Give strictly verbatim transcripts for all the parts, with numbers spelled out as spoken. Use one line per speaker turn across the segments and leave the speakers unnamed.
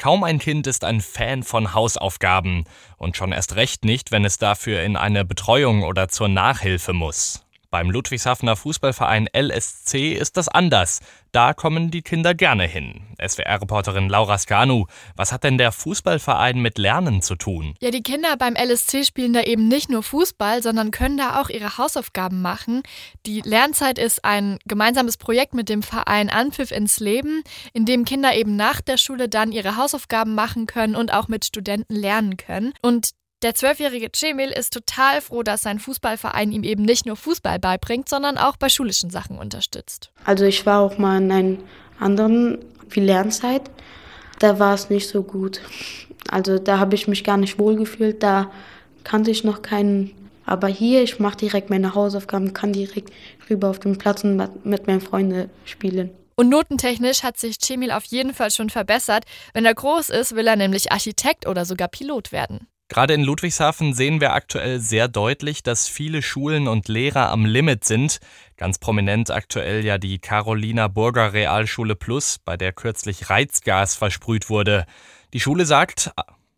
Kaum ein Kind ist ein Fan von Hausaufgaben und schon erst recht nicht, wenn es dafür in eine Betreuung oder zur Nachhilfe muss. Beim Ludwigshafener Fußballverein L S C ist das anders. Da kommen die Kinder gerne hin. S W R-Reporterin Laura Skanu, was hat denn der Fußballverein mit Lernen zu tun?
Ja, die Kinder beim L S C spielen da eben nicht nur Fußball, sondern können da auch ihre Hausaufgaben machen. Die Lernzeit ist ein gemeinsames Projekt mit dem Verein Anpfiff ins Leben, in dem Kinder eben nach der Schule dann ihre Hausaufgaben machen können und auch mit Studenten lernen können. Und der zwölfjährige Cemil ist total froh, dass sein Fußballverein ihm eben nicht nur Fußball beibringt, sondern auch bei schulischen Sachen unterstützt.
Also ich war auch mal in einem anderen wie Lernzeit, da war es nicht so gut. Also da habe ich mich gar nicht wohl gefühlt, da kannte ich noch keinen. Aber hier, ich mache direkt meine Hausaufgaben, kann direkt rüber auf den Platz und mit meinen Freunden spielen.
Und notentechnisch hat sich Cemil auf jeden Fall schon verbessert. Wenn er groß ist, will er nämlich Architekt oder sogar Pilot werden.
Gerade in Ludwigshafen sehen wir aktuell sehr deutlich, dass viele Schulen und Lehrer am Limit sind. Ganz prominent aktuell ja die Carolina Burger Realschule Plus, bei der kürzlich Reizgas versprüht wurde. Die Schule sagt,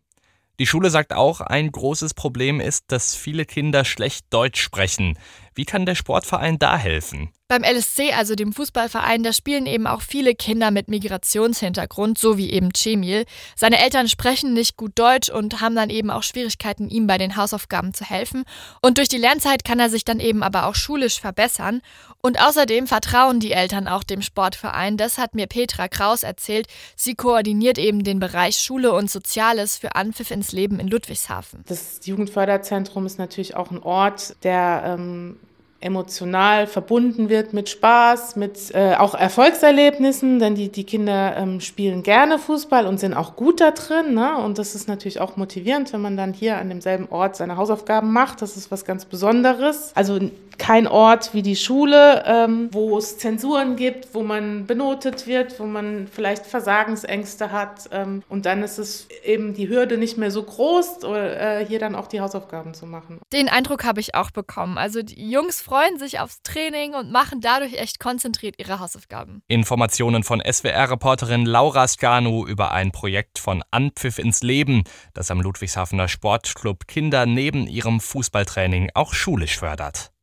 die Schule sagt auch, ein großes Problem ist, dass viele Kinder schlecht Deutsch sprechen. Wie kann der Sportverein da helfen?
Beim L S C, also dem Fußballverein, da spielen eben auch viele Kinder mit Migrationshintergrund, so wie eben Cemil. Seine Eltern sprechen nicht gut Deutsch und haben dann eben auch Schwierigkeiten, ihm bei den Hausaufgaben zu helfen. Und durch die Lernzeit kann er sich dann eben aber auch schulisch verbessern. Und außerdem vertrauen die Eltern auch dem Sportverein. Das hat mir Petra Kraus erzählt. Sie koordiniert eben den Bereich Schule und Soziales für Anpfiff ins Leben in Ludwigshafen.
Das Jugendförderzentrum ist natürlich auch ein Ort, der ähm, emotional verbunden wird mit Spaß, mit äh, auch Erfolgserlebnissen, denn die, die Kinder ähm, spielen gerne Fußball und sind auch gut da drin, ne? Und das ist natürlich auch motivierend, wenn man dann hier an demselben Ort seine Hausaufgaben macht. Das ist was ganz Besonderes. Also kein Ort wie die Schule, ähm, wo es Zensuren gibt, wo man benotet wird, wo man vielleicht Versagensängste hat. Ähm, und dann ist es eben die Hürde nicht mehr so groß, äh, hier dann auch die Hausaufgaben zu machen.
Den Eindruck habe ich auch bekommen. Also die Jungs freuen sich aufs Training und machen dadurch echt konzentriert ihre Hausaufgaben.
Informationen von S W R-Reporterin Laura Skanu über ein Projekt von Anpfiff ins Leben, das am Ludwigshafener Sportclub Kinder neben ihrem Fußballtraining auch schulisch fördert.